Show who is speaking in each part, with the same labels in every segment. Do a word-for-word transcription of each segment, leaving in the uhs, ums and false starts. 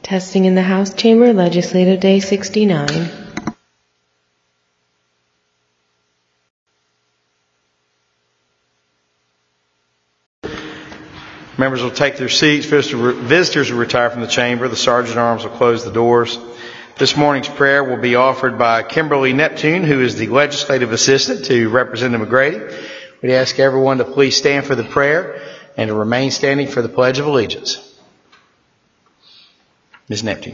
Speaker 1: Testing in the House Chamber, Legislative Day sixty-nine.
Speaker 2: Members will take their seats. Visitors will retire from the chamber. The Sergeant at Arms will close the doors. This morning's prayer will be offered by Kimberly Neptune, who is the Legislative Assistant to Representative McGrady. We'd ask everyone to please stand for the prayer and to remain standing for the Pledge of Allegiance. Miz Neptune.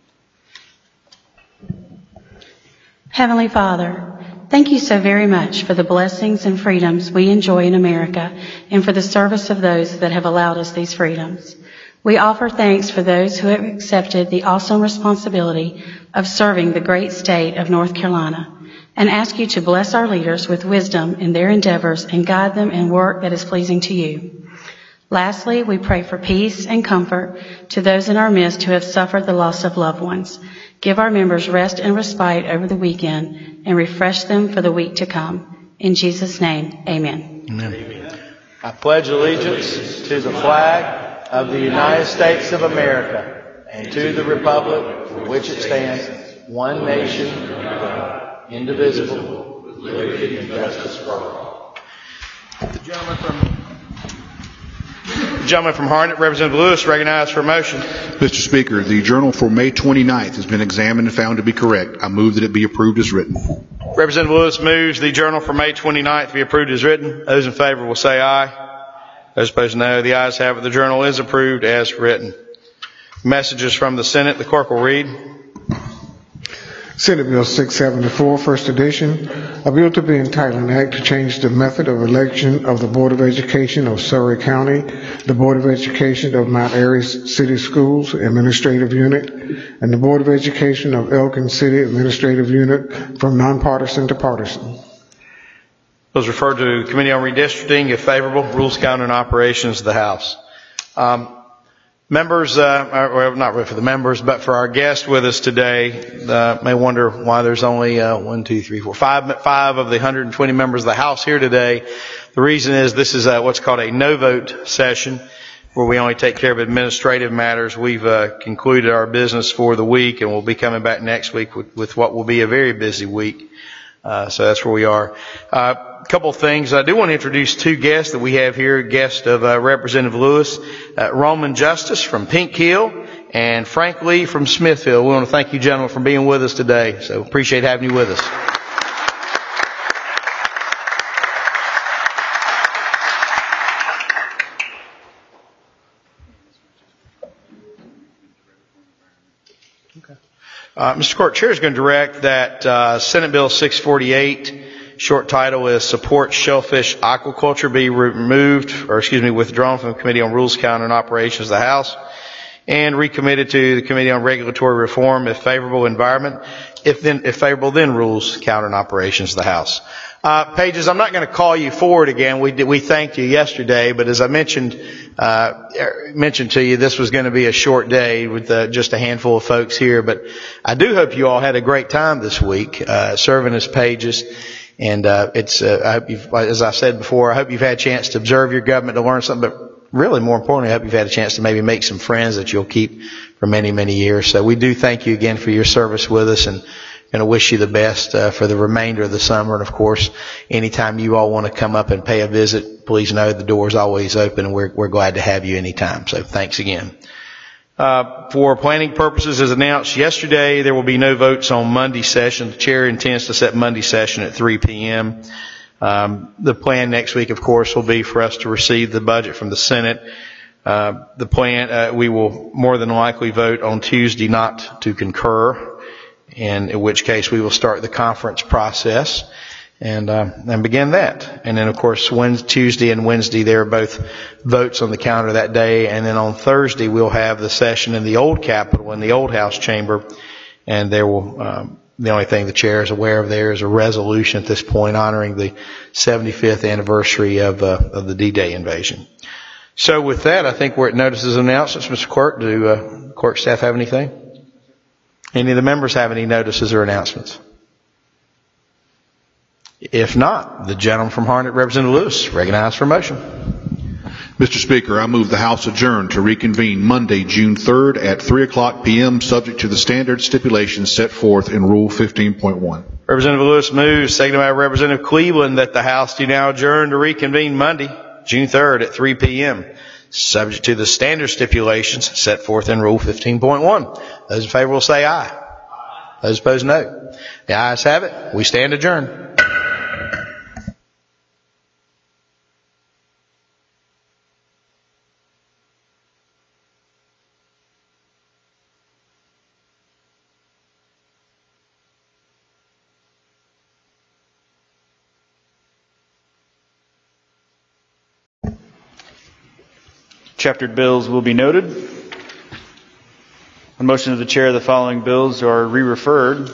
Speaker 3: Heavenly Father, thank you so very much for the blessings and freedoms we enjoy in America and for the service of those that have allowed us these freedoms. We offer thanks for those who have accepted the awesome responsibility of serving the great state of North Carolina and ask you to bless our leaders with wisdom in their endeavors and guide them in work that is pleasing to you. Lastly, we pray for peace and comfort to those in our midst who have suffered the loss of loved ones. Give our members rest and respite over the weekend and refresh them for the week to come. In Jesus' name, amen.
Speaker 2: Amen. I pledge allegiance to the flag of the United States of America and to the republic for which it stands, one nation, indivisible, with liberty and justice for all. The gentleman from The gentleman from Harnett, Representative Lewis, recognized for a motion.
Speaker 4: Mister Speaker, the journal for May twenty-ninth has been examined and found to be correct. I move that it be approved as written.
Speaker 2: Representative Lewis moves the journal for May twenty-ninth be approved as written. Those in favor will say aye. Those opposed, no. The ayes have it. The journal is approved as written. Messages from the Senate. The clerk will read.
Speaker 5: Senate Bill six seventy-four, first edition, a bill to be entitled an act to change the method of election of the Board of Education of Surry County, the Board of Education of Mount Airy City Schools Administrative Unit, and the Board of Education of Elkin City Administrative Unit from nonpartisan to partisan.
Speaker 2: Those referred to Committee on Redistricting. If favorable, Rules, Calendar, and Operations of the House. Um, Members, uh, well, not really for the members, but for our guest with us today, uh, may wonder why there's only uh, one, two, three, four, five, five of the one hundred twenty members of the House here today. The reason is this is uh, what's called a no-vote session, where we only take care of administrative matters. We've uh, concluded our business for the week, and we'll be coming back next week with, with what will be a very busy week. Uh, so that's where we are. Uh, a couple of things. I do want to introduce two guests that we have here. A guest of uh, Representative Lewis, uh, Roman Justice from Pink Hill, and Frank Lee from Smithfield. We want to thank you, gentlemen, for being with us today. So appreciate having you with us. Uh, Mister Court Chair is going to direct that uh, Senate Bill six forty-eight, short title is Support Shellfish Aquaculture, be removed, or excuse me, withdrawn from the Committee on Rules, Calendar, and Operations of the House, and recommitted to the Committee on Regulatory Reform if favorable. Environment, if then if favorable, then Rules, Calendar, and Operations of the House. Uh, Pages, I'm not going to call you forward again. We did, we thanked you yesterday, but as I mentioned, uh, mentioned to you, this was going to be a short day with uh, just a handful of folks here. But I do hope you all had a great time this week, uh, serving as pages. And, uh, it's, uh, I hope you've, as I said before, I hope you've had a chance to observe your government, to learn something, but really more importantly, I hope you've had a chance to maybe make some friends that you'll keep for many, many years. So we do thank you again for your service with us, and going to wish you the best uh, for the remainder of the summer. And of course, anytime you all want to come up and pay a visit, please know the door is always open, and we're, we're glad to have you anytime. So thanks again. Uh, for planning purposes, as announced yesterday, there will be no votes on Monday session. The chair intends to set Monday session at three p.m. Um, the plan next week, of course, will be for us to receive the budget from the Senate. Uh, the plan, uh, we will more than likely vote on Tuesday not to concur, and in which case we will start the conference process and uh, and begin that. And then, of course, Wednesday, Tuesday and Wednesday, there are both votes on the calendar that day. And then on Thursday, we'll have the session in the old Capitol, in the old House chamber, and there will um, the only thing the chair is aware of there is a resolution at this point honoring the seventy-fifth anniversary of uh, of the D-Day invasion. So with that, I think we're at notices and announcements. Mister Clerk, do uh, clerk staff have anything? Any of the members have any notices or announcements? If not, the gentleman from Harnett, Representative Lewis, recognized for motion.
Speaker 4: Mister Speaker, I move the House adjourn to reconvene Monday, June third at three o'clock p.m. subject to the standard stipulations set forth in Rule fifteen point one.
Speaker 2: Representative Lewis moves, seconded by Representative Cleveland, that the House do now adjourn to reconvene Monday, June third at three p.m. subject to the standard stipulations set forth in Rule fifteen point one. Those in favor will say aye. Those opposed, no. The ayes have it. We stand adjourned.
Speaker 6: Chaptered bills will be noted. On motion of the chair, the following bills are re-referred.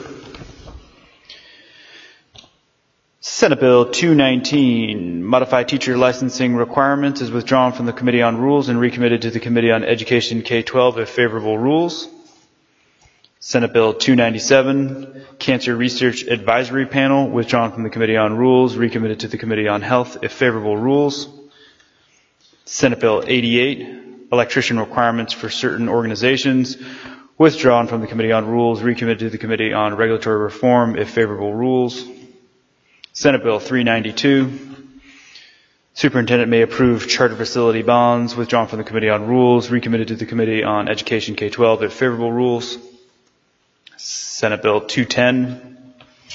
Speaker 6: Senate Bill two nineteen, modify teacher licensing requirements, is withdrawn from the Committee on Rules and recommitted to the Committee on Education K twelve if favorable rules. Senate Bill two ninety-seven, Cancer Research Advisory Panel, withdrawn from the Committee on Rules, recommitted to the Committee on Health if favorable rules. Senate Bill eighty-eight, electrician requirements for certain organizations, withdrawn from the Committee on Rules, recommitted to the Committee on Regulatory Reform if favorable rules. Senate Bill three ninety-two, superintendent may approve charter facility bonds, withdrawn from the Committee on Rules, recommitted to the Committee on Education K twelve if favorable rules. Senate Bill two ten,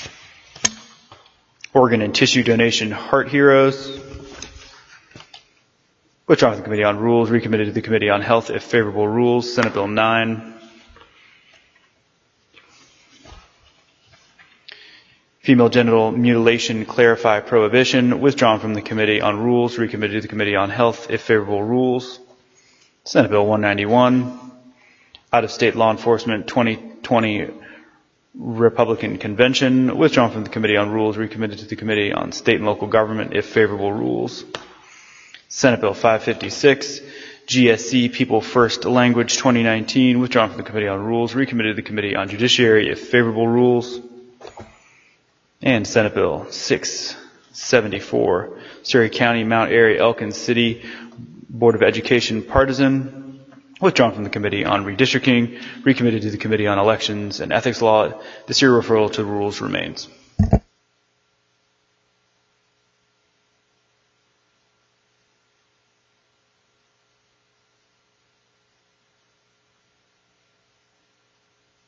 Speaker 6: organ and tissue donation heart heroes, withdrawn from the Committee on Rules, recommitted to the Committee on Health if favorable rules. Senate Bill nine. Female genital mutilation clarify prohibition, withdrawn from the Committee on Rules, recommitted to the Committee on Health if favorable rules. Senate Bill one ninety-one. Out-of-state law enforcement twenty twenty Republican Convention, withdrawn from the Committee on Rules, recommitted to the Committee on State and Local Government if favorable rules. Senate Bill five fifty-six, G S C People First Language twenty nineteen, withdrawn from the Committee on Rules, recommitted to the Committee on Judiciary if favorable rules. And Senate Bill six seventy-four, Surrey County, Mount Airy, Elkins City Board of Education Partisan, withdrawn from the Committee on Redistricting, recommitted to the Committee on Elections and Ethics Law. The serial referral to rules remains.